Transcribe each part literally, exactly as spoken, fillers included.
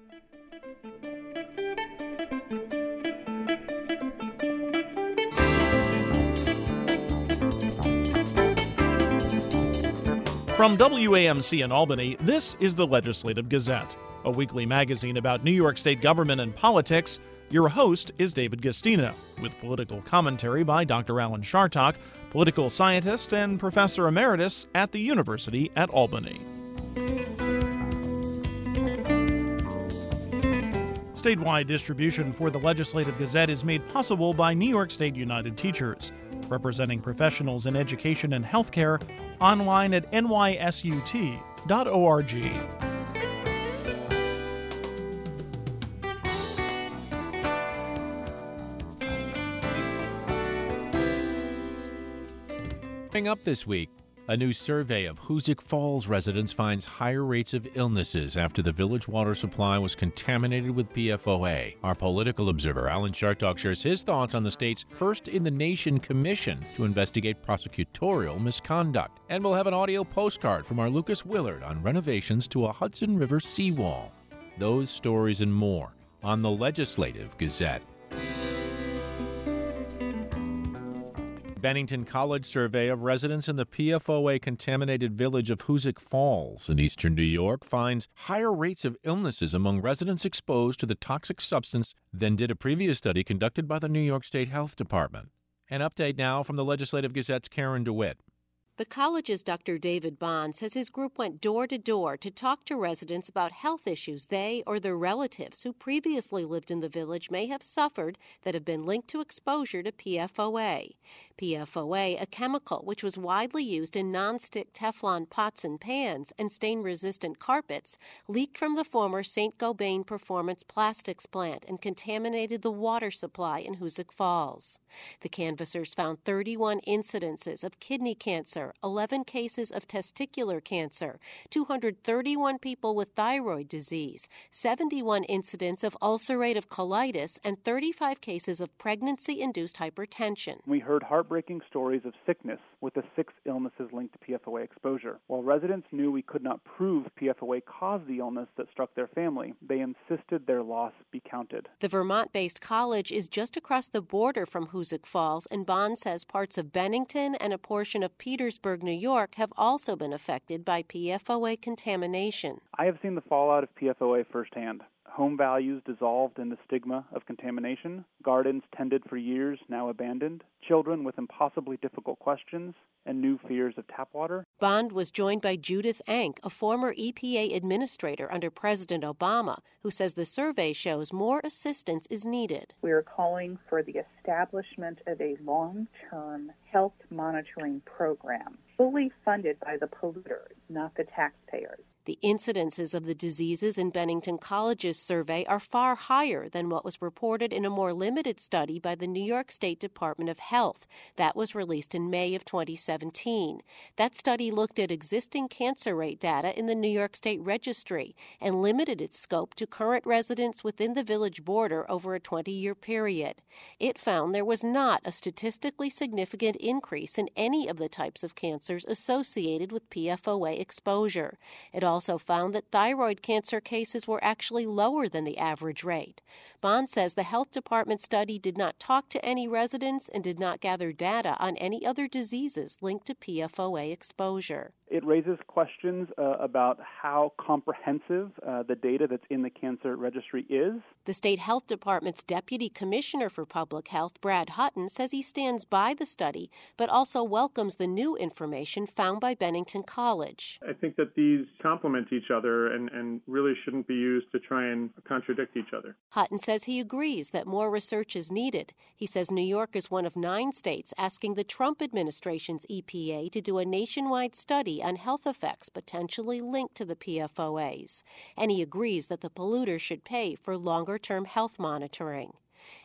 From W A M C in Albany, this is the Legislative Gazette, a weekly magazine about New York State government and politics. Your host is David Gastino, with political commentary by Doctor Alan Chartock, political scientist and professor emeritus at the University at Albany. Statewide distribution for the Legislative Gazette is made possible by New York State United Teachers, representing professionals in education and healthcare, online at N Y S U T dot org. Coming up this week, a new survey of Hoosick Falls residents finds higher rates of illnesses after the village water supply was contaminated with P F O A. Our political observer, Alan Chartock, shares his thoughts on the state's first-in-the-nation commission to investigate prosecutorial misconduct. And we'll have an audio postcard from our Lucas Willard on renovations to a Hudson River seawall. Those stories and more on the Legislative Gazette. Bennington College survey of residents in the P F O A-contaminated village of Hoosick Falls in eastern New York finds higher rates of illnesses among residents exposed to the toxic substance than did a previous study conducted by the New York State Health Department. An update now from the Legislative Gazette's Karen DeWitt. The college's Doctor David Bond says his group went door to door to talk to residents about health issues they or their relatives who previously lived in the village may have suffered that have been linked to exposure to P F O A. P F O A, a chemical which was widely used in nonstick Teflon pots and pans and stain-resistant carpets, leaked from the former Saint Gobain Performance Plastics plant and contaminated the water supply in Hoosick Falls. The canvassers found thirty-one incidences of kidney cancer, eleven cases of testicular cancer, two hundred thirty-one people with thyroid disease, seventy-one incidents of ulcerative colitis, and thirty-five cases of pregnancy-induced hypertension. We heard heartbreaking stories of sickness with the six illnesses linked to P F O A exposure. While residents knew we could not prove P F O A caused the illness that struck their family, they insisted their loss be counted. The Vermont-based college is just across the border from Hoosick Falls, and Bond says parts of Bennington and a portion of Petersburg, New York, have also been affected by P F O A contamination. I have seen the fallout of P F O A firsthand. Home values dissolved in the stigma of contamination, gardens tended for years now abandoned, children with impossibly difficult questions, and new fears of tap water. Bond was joined by Judith Enck, a former E P A administrator under President Obama, who says the survey shows more assistance is needed. We are calling for the establishment of a long-term health monitoring program, fully funded by the polluters, not the taxpayers. The incidences of the diseases in Bennington College's survey are far higher than what was reported in a more limited study by the New York State Department of Health. That was released in May of twenty seventeen. That study looked at existing cancer rate data in the New York State Registry and limited its scope to current residents within the village border over a twenty-year period. It found there was not a statistically significant increase in any of the types of cancers associated with P F O A exposure. It also found that thyroid cancer cases were actually lower than the average rate. Bond says the health department study did not talk to any residents and did not gather data on any other diseases linked to P F O A exposure. It raises questions uh, about how comprehensive uh, the data that's in the cancer registry is. The state health department's deputy commissioner for public health, Brad Hutton, says he stands by the study, but also welcomes the new information found by Bennington College. I think that these complement each other and, and really shouldn't be used to try and contradict each other. Hutton says he agrees that more research is needed. He says New York is one of nine states asking the Trump administration's E P A to do a nationwide study on health effects potentially linked to the P F O As. And he agrees that the polluters should pay for longer-term health monitoring.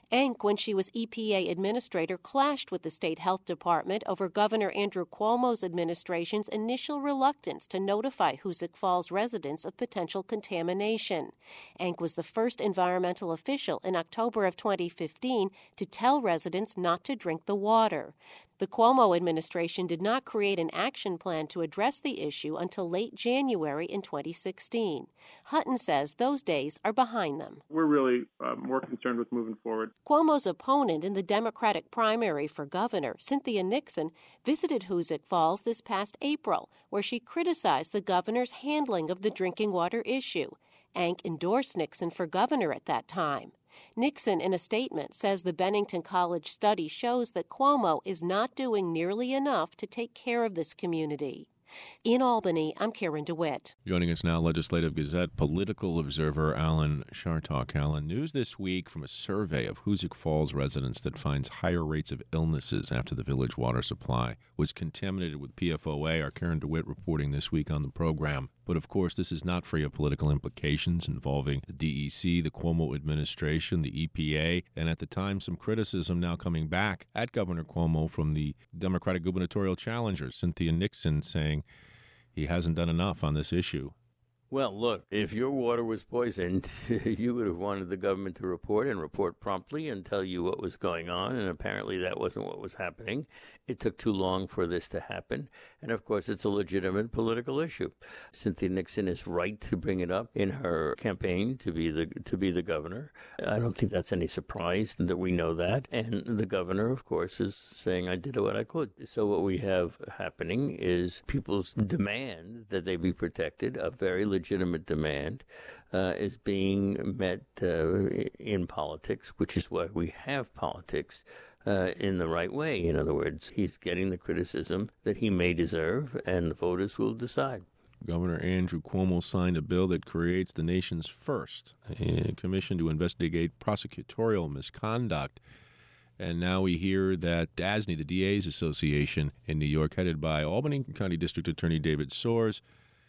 Enck, when she was E P A administrator, clashed with the state health department over Governor Andrew Cuomo's administration's initial reluctance to notify Hoosick Falls residents of potential contamination. Enck was the first environmental official in October of twenty fifteen to tell residents not to drink the water. The Cuomo administration did not create an action plan to address the issue until late January in twenty sixteen. Hutton says those days are behind them. We're really uh, more concerned with moving forward. Cuomo's opponent in the Democratic primary for governor, Cynthia Nixon, visited Hoosick Falls this past April, where she criticized the governor's handling of the drinking water issue. Enck endorsed Nixon for governor at that time. Nixon, in a statement, says the Bennington College study shows that Cuomo is not doing nearly enough to take care of this community. In Albany, I'm Karen DeWitt. Joining us now, Legislative Gazette political observer Alan Chartock. Alan, news this week from a survey of Hoosick Falls residents that finds higher rates of illnesses after the village water supply was contaminated with P F O A. Our Karen DeWitt reporting this week on the program. But of course, this is not free of political implications involving the D E C, the Cuomo administration, the E P A, and at the time, some criticism now coming back at Governor Cuomo from the Democratic gubernatorial challenger, Cynthia Nixon, saying he hasn't done enough on this issue. Well, look, if your water was poisoned, you would have wanted the government to report and report promptly and tell you what was going on, and apparently that wasn't what was happening. It took too long for this to happen, and of course it's a legitimate political issue. Cynthia Nixon is right to bring it up in her campaign to be the to be the governor. I don't think that's any surprise that we know that, and the governor, of course, is saying, I did what I could. So what we have happening is people's demand that they be protected, a very legitimate demand, uh, is being met uh, in politics, which is why we have politics uh, in the right way. In other words, he's getting the criticism that he may deserve, and the voters will decide. Governor Andrew Cuomo signed a bill that creates the nation's first uh, commission to investigate prosecutorial misconduct. And now we hear that D A S N Y, the D A's Association in New York, headed by Albany County District Attorney David Soares,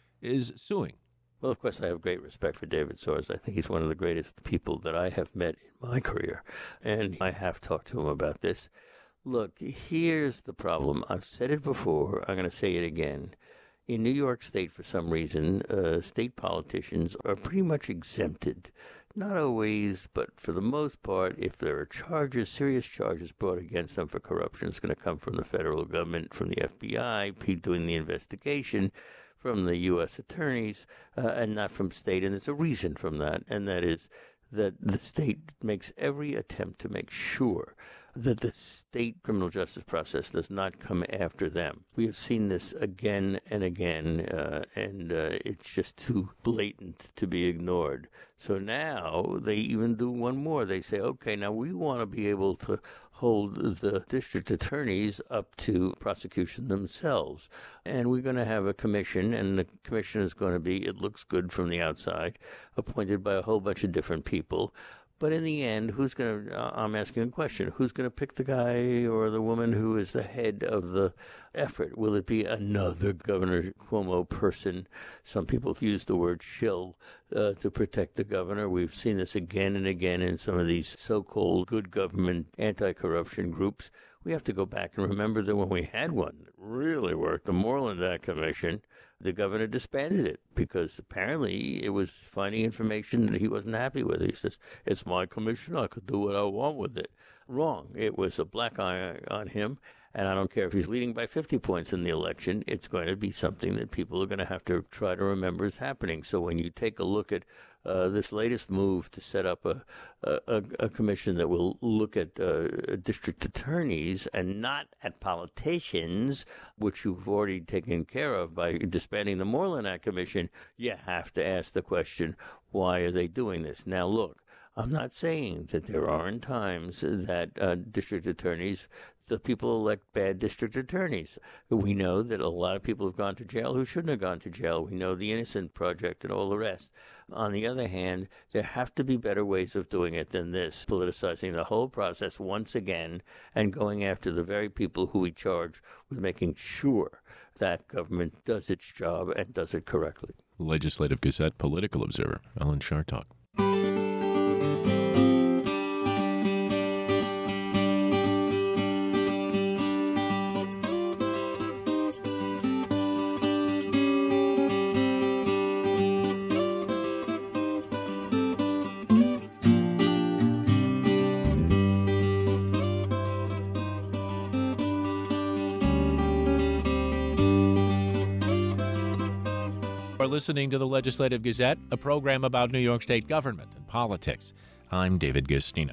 is suing. Well, of course, I have great respect for David Soares. I think he's one of the greatest people that I have met in my career, and I have talked to him about this. Look, here's the problem. I've said it before. I'm going to say it again. In New York State, for some reason, uh, state politicians are pretty much exempted. Not always, but for the most part, if there are charges, serious charges brought against them for corruption, it's going to come from the federal government, from the F B I, people doing the investigation, from the U S attorneys, uh, and not from state. And there's a reason from that, and that is that the state makes every attempt to make sure that the state criminal justice process does not come after them. We have seen this again and again, uh, and uh, it's just too blatant to be ignored. So now they even do one more. They say, okay, now we want to be able to hold the district attorneys up to prosecution themselves. And we're going to have a commission, and the commission is going to be, it looks good from the outside, appointed by a whole bunch of different people. But in the end, who's going to, uh, I'm asking a question, who's going to pick the guy or the woman who is the head of the effort? Will it be another Governor Cuomo person? Some people use the word shill uh, to protect the governor. We've seen this again and again in some of these so-called good government anti-corruption groups. We have to go back and remember that when we had one that really worked, the Moreland Act Commission, the governor disbanded it because apparently it was finding information that he wasn't happy with. He says, it's my commission, I could do what I want with it. Wrong. It was a black eye on him, and I don't care if he's leading by fifty points in the election, it's going to be something that people are going to have to try to remember is happening. So when you take a look at uh, this latest move to set up a, a, a commission that will look at uh, district attorneys and not at politicians, which you've already taken care of by disbanding the Moreland Act Commission, you have to ask the question, why are they doing this? Now, look, I'm not saying that there aren't times that uh, district attorneys, the people elect bad district attorneys. We know that a lot of people have gone to jail who shouldn't have gone to jail. We know the Innocent Project and all the rest. On the other hand, there have to be better ways of doing it than this, politicizing the whole process once again and going after the very people who we charge with making sure that government does its job and does it correctly. Legislative Gazette political observer Alan Chartock. listening to the Legislative Gazette, a program about New York State government and politics. I'm David Gastina.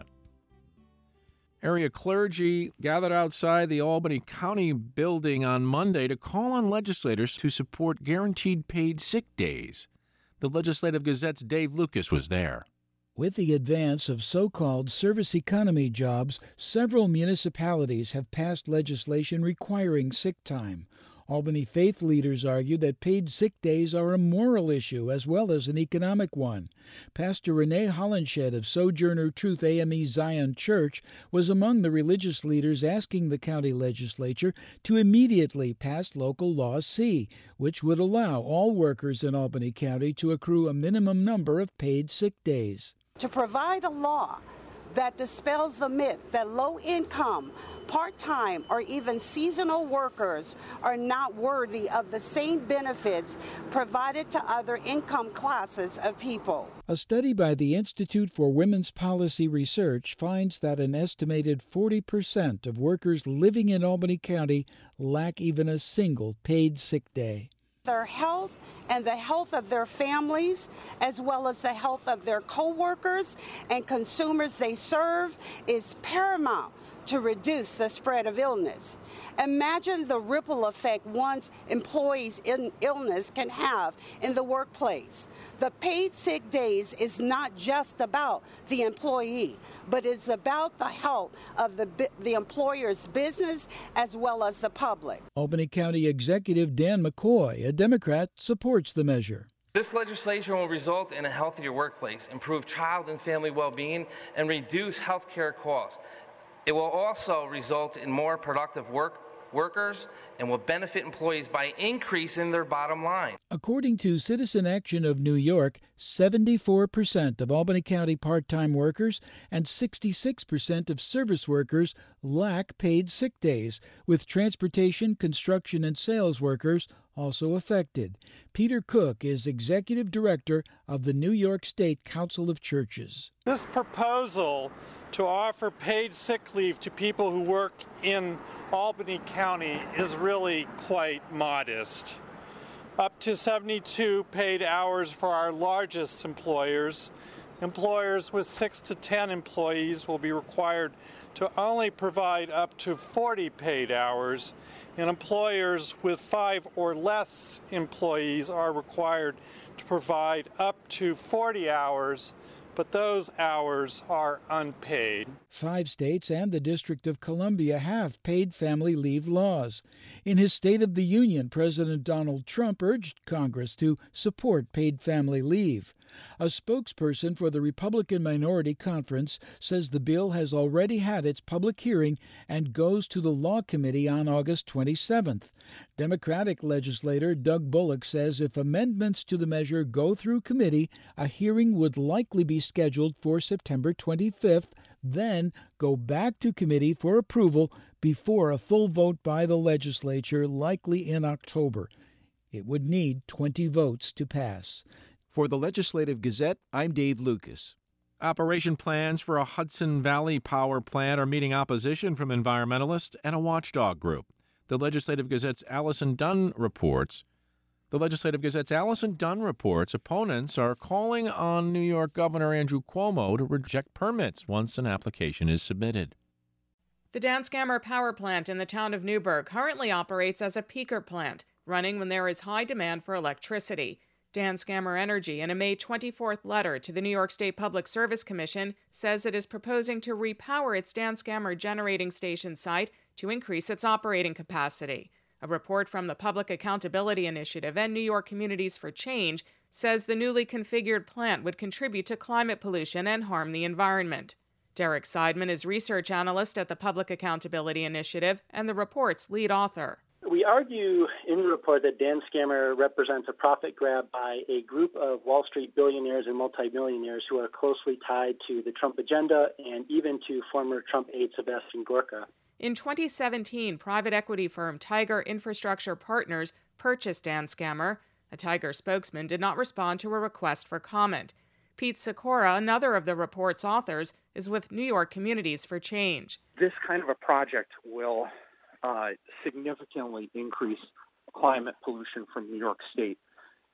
Area clergy gathered outside the Albany County building on Monday to call on legislators to support guaranteed paid sick days. The Legislative Gazette's Dave Lucas was there. With the advance of so-called service economy jobs, several municipalities have passed legislation requiring sick time. Albany faith leaders argue that paid sick days are a moral issue as well as an economic one. Pastor Renee Hollenshed of Sojourner Truth A M E Zion Church was among the religious leaders asking the county legislature to immediately pass Local Law C, which would allow all workers in Albany County to accrue a minimum number of paid sick days. To provide a law that dispels the myth that low-income, part-time, or even seasonal workers are not worthy of the same benefits provided to other income classes of people. A study by the Institute for Women's Policy Research finds that an estimated forty percent of workers living in Albany County lack even a single paid sick day. Their health and the health of their families, as well as the health of their co-workers and consumers they serve, is paramount to reduce the spread of illness. Imagine the ripple effect one's employees' in illness can have in the workplace. The paid sick days is not just about the employee, but it's about the health of the, the employer's business as well as the public. Albany County Executive Dan McCoy, a Democrat, supports the measure. This legislation will result in a healthier workplace, improve child and family well-being, and reduce health care costs. It will also result in more productive work workers and will benefit employees by increasing their bottom line. According to Citizen Action of New York, seventy-four percent of Albany County part-time workers and sixty-six percent of service workers lack paid sick days, with transportation, construction, and sales workers also affected. Peter Cook is executive director of the New York State Council of Churches. This proposal to offer paid sick leave to people who work in Albany County is really quite modest. Up to seventy-two paid hours for our largest employers. Employers with six to ten employees will be required to only provide up to forty paid hours, and employers with five or less employees are required to provide up to forty hours, but those hours are unpaid. Five states and the District of Columbia have paid family leave laws. In his State of the Union, President Donald Trump urged Congress to support paid family leave. A spokesperson for the Republican Minority Conference says the bill has already had its public hearing and goes to the Law Committee on August twenty-seventh. Democratic legislator Doug Bullock says if amendments to the measure go through committee, a hearing would likely be scheduled for September twenty-fifth, then go back to committee for approval before a full vote by the legislature, likely in October. It would need twenty votes to pass. For the Legislative Gazette, I'm Dave Lucas. Operation plans for a Hudson Valley power plant are meeting opposition from environmentalists and a watchdog group. The Legislative Gazette's Allison Dunn reports The Legislative Gazette's Allison Dunn reports opponents are calling on New York Governor Andrew Cuomo to reject permits once an application is submitted. The Dan Scammer power plant in the town of Newburgh currently operates as a peaker plant, running when there is high demand for electricity. Dan Scammer Energy, in a May twenty-fourth letter to the New York State Public Service Commission, says it is proposing to repower its Dan Scammer generating station site to increase its operating capacity. A report from the Public Accountability Initiative and New York Communities for Change says the newly configured plant would contribute to climate pollution and harm the environment. Derek Seidman is research analyst at the Public Accountability Initiative and the report's lead author. We argue in the report that Dan Scammer represents a profit grab by a group of Wall Street billionaires and multimillionaires who are closely tied to the Trump agenda and even to former Trump aide Sebastian Gorka. In twenty seventeen, private equity firm Tiger Infrastructure Partners purchased Dan Scammer. A Tiger spokesman did not respond to a request for comment. Pete Sikora, another of the report's authors, is with New York Communities for Change. This kind of a project will uh, significantly increase climate pollution from New York State.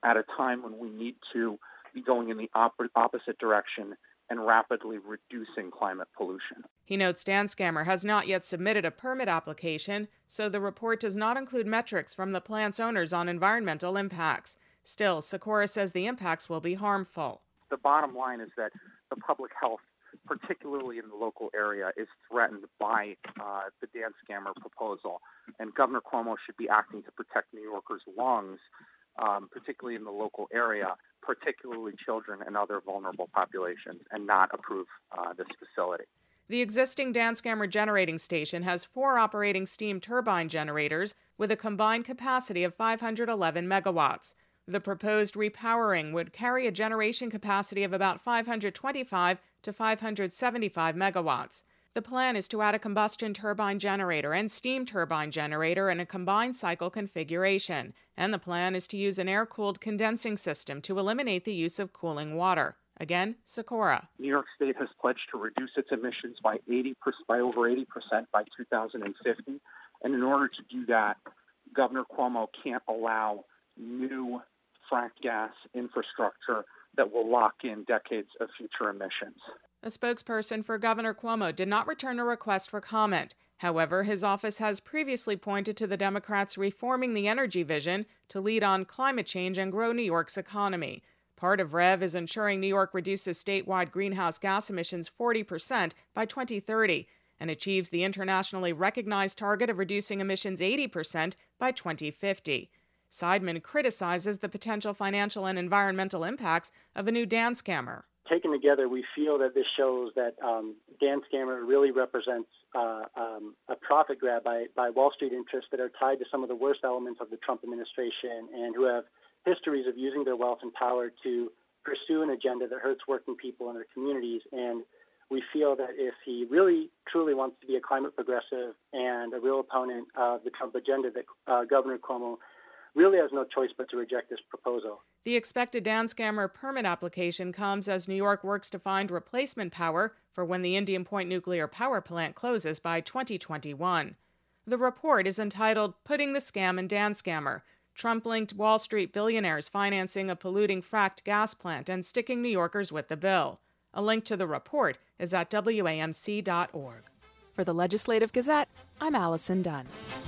at a time when we need to be going in the op- opposite direction and rapidly reducing climate pollution. He notes Dan-Scammer has not yet submitted a permit application, so the report does not include metrics from the plant's owners on environmental impacts. Still, Sikora says the impacts will be harmful. The bottom line is that the public health, particularly in the local area, is threatened by uh, the Dan-Scammer proposal, and Governor Cuomo should be acting to protect New Yorkers' lungs, um, particularly in the local area, particularly children and other vulnerable populations, and not approve uh, this facility. The existing Dan-Scammer generating station has four operating steam turbine generators with a combined capacity of five hundred eleven megawatts. The proposed repowering would carry a generation capacity of about five hundred twenty-five to five hundred seventy-five megawatts. The plan is to add a combustion turbine generator and steam turbine generator in a combined cycle configuration, and the plan is to use an air-cooled condensing system to eliminate the use of cooling water. Again, Sikora. New York State has pledged to reduce its emissions by eighty percent, by over eighty percent by two thousand fifty, and in order to do that, Governor Cuomo can't allow new fracked gas infrastructure that will lock in decades of future emissions. A spokesperson for Governor Cuomo did not return a request for comment. However, his office has previously pointed to the Democrats reforming the energy vision to lead on climate change and grow New York's economy. Part of REV is ensuring New York reduces statewide greenhouse gas emissions forty percent by twenty thirty and achieves the internationally recognized target of reducing emissions eighty percent by twenty fifty. Seidman criticizes the potential financial and environmental impacts of a new Dan-Scammer. Taken together, we feel that this shows that um, Dan-Scammer really represents uh, um, a profit grab by, by Wall Street interests that are tied to some of the worst elements of the Trump administration and who have histories of using their wealth and power to pursue an agenda that hurts working people in their communities. And we feel that if he really, truly wants to be a climate progressive and a real opponent of the Trump agenda, that uh, Governor Cuomo really has no choice but to reject this proposal. The expected Dan-Scammer permit application comes as New York works to find replacement power for when the Indian Point nuclear power plant closes by twenty twenty-one. The report is entitled Putting the Scam in Dan-Scammer, Trump-linked Wall Street billionaires financing a polluting fracked gas plant and sticking New Yorkers with the bill. A link to the report is at W A M C dot org. For the Legislative Gazette, I'm Allison Dunn.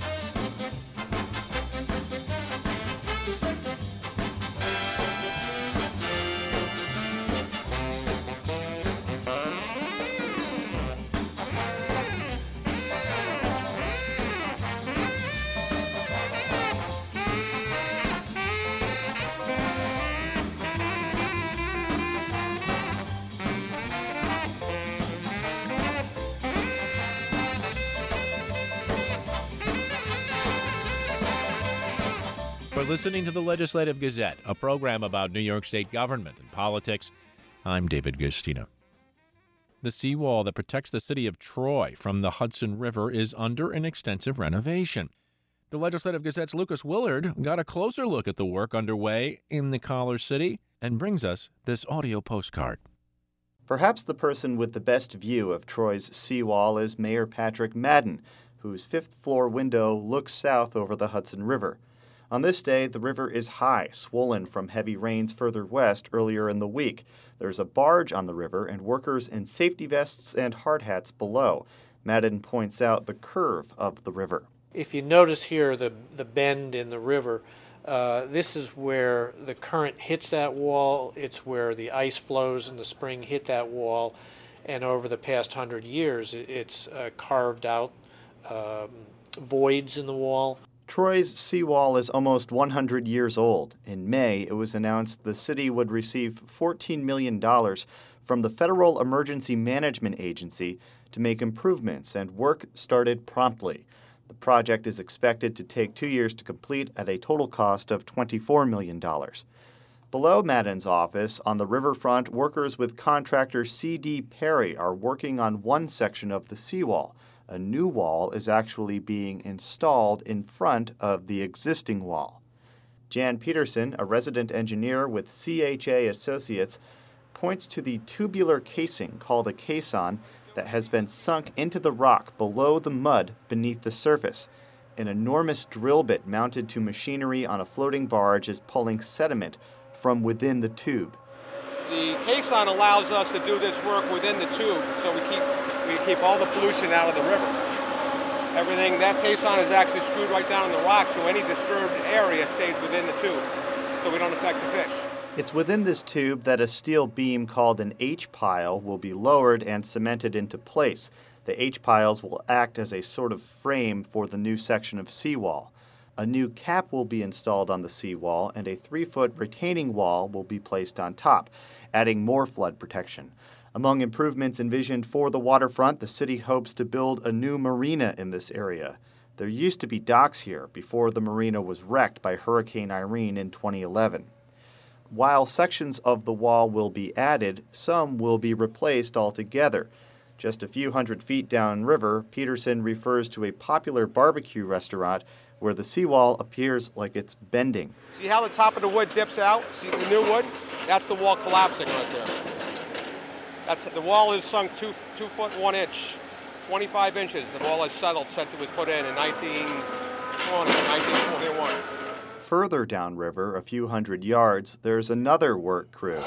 We're listening to the Legislative Gazette, a program about New York State government and politics. I'm David Gustino. The seawall that protects the city of Troy from the Hudson River is under an extensive renovation. The Legislative Gazette's Lucas Willard got a closer look at the work underway in the Collar City and brings us this audio postcard. Perhaps the person with the best view of Troy's seawall is Mayor Patrick Madden, whose fifth-floor window looks south over the Hudson River. On this day, the river is high, swollen from heavy rains further west earlier in the week. There's a barge on the river and workers in safety vests and hard hats below. Madden points out the curve of the river. If you notice here the, the bend in the river, uh, this is where the current hits that wall. It's where the ice flows in the spring hit that wall. And over the past hundred years, it, it's uh, carved out um, voids in the wall. Troy's seawall is almost one hundred years old. In May, it was announced the city would receive fourteen million dollars from the Federal Emergency Management Agency to make improvements, and work started promptly. The project is expected to take two years to complete at a total cost of twenty-four million dollars. Below Madden's office, on the riverfront, workers with contractor C D Perry are working on one section of the seawall. A new wall is actually being installed in front of the existing wall. Jan Peterson, a resident engineer with C H A Associates, points to the tubular casing called a caisson that has been sunk into the rock below the mud beneath the surface. An enormous drill bit mounted to machinery on a floating barge is pulling sediment from within the tube. The caisson allows us to do this work within the tube, so we keep we keep all the pollution out of the river. Everything, that caisson is actually screwed right down in the rock, so any disturbed area stays within the tube, so we don't affect the fish. It's within this tube that a steel beam called an H-pile will be lowered and cemented into place. The H-piles will act as a sort of frame for the new section of seawall. A new cap will be installed on the seawall, and a three-foot retaining wall will be placed on top, adding more flood protection. Among improvements envisioned for the waterfront, the city hopes to build a new marina in this area. There used to be docks here before the marina was wrecked by Hurricane Irene in twenty eleven. While sections of the wall will be added, some will be replaced altogether. Just a few hundred feet downriver, Peterson refers to a popular barbecue restaurant where the seawall appears like it's bending. See how the top of the wood dips out? See the new wood? That's the wall collapsing right there. That's, the wall is sunk two, two foot one inch, twenty-five inches. The wall has settled since it was put in in nineteen twenty, nineteen twenty-one. Further downriver, a few hundred yards, there's another work crew.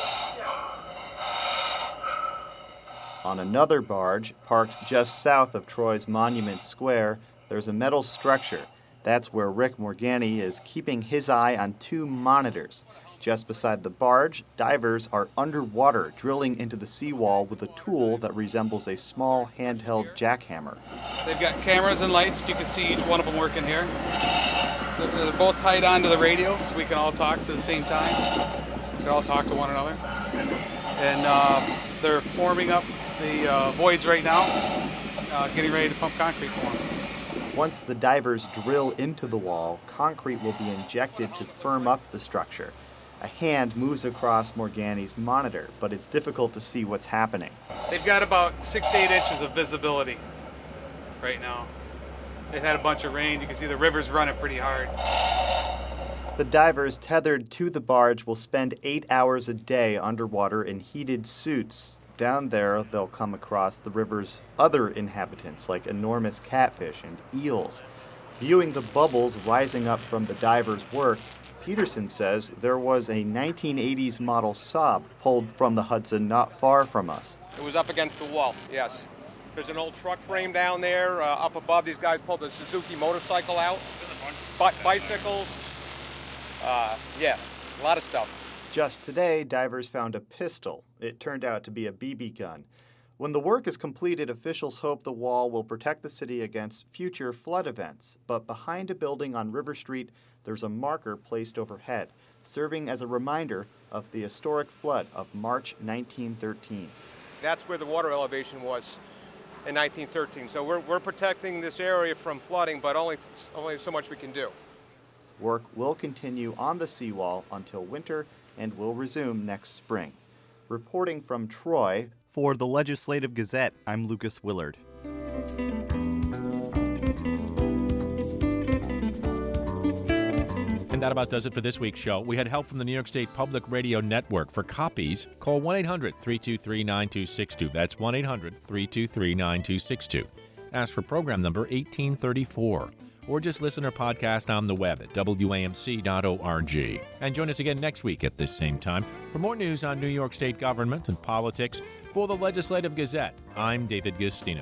On another barge, parked just south of Troy's Monument Square, there's a metal structure. That's where Rick Morgani is keeping his eye on two monitors. Just beside the barge, divers are underwater, drilling into the seawall with a tool that resembles a small handheld jackhammer. They've got cameras and lights. You can see each one of them working here. They're both tied onto the radio, so we can all talk to the same time. We can all talk to one another. And uh, they're forming up the uh, voids right now, uh, getting ready to pump concrete for them. Once the divers drill into the wall, concrete will be injected to firm up the structure. A hand moves across Morgani's monitor, but it's difficult to see what's happening. They've got about six, eight inches of visibility right now. They've had a bunch of rain. You can see the river's running pretty hard. The divers tethered to the barge will spend eight hours a day underwater in heated suits. Down there, they'll come across the river's other inhabitants, like enormous catfish and eels. Viewing the bubbles rising up from the divers' work, Peterson says there was a nineteen eighties model Saab pulled from the Hudson not far from us. It was up against the wall, yes. There's an old truck frame down there. Uh, up above, these guys pulled a Suzuki motorcycle out. Bi- bicycles, uh, yeah, a lot of stuff. Just today, divers found a pistol. It turned out to be a B B gun. When the work is completed, officials hope the wall will protect the city against future flood events. But behind a building on River Street, there's a marker placed overhead, serving as a reminder of the historic flood of March nineteen thirteen. That's where the water elevation was in nineteen thirteen. So we're, we're protecting this area from flooding, but only, only so much we can do. Work will continue on the seawall until winter and will resume next spring. Reporting from Troy, for the Legislative Gazette, I'm Lucas Willard. And that about does it for this week's show. We had help from the New York State Public Radio Network. For copies, call one eight hundred, three two three, nine two six two. That's one eight hundred, three two three, nine two six two. Ask for program number eighteen thirty-four. Or just listen or podcast on the web at W A M C dot org. And join us again next week at this same time for more news on New York State government and politics. For the Legislative Gazette, I'm David Gustino.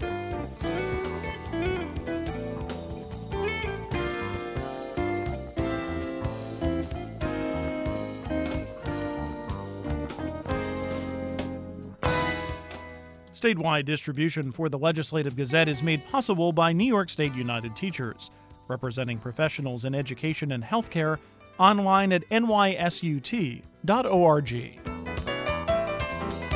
Statewide distribution for the Legislative Gazette is made possible by New York State United Teachers, representing professionals in education and healthcare, online at N Y S U T dot org.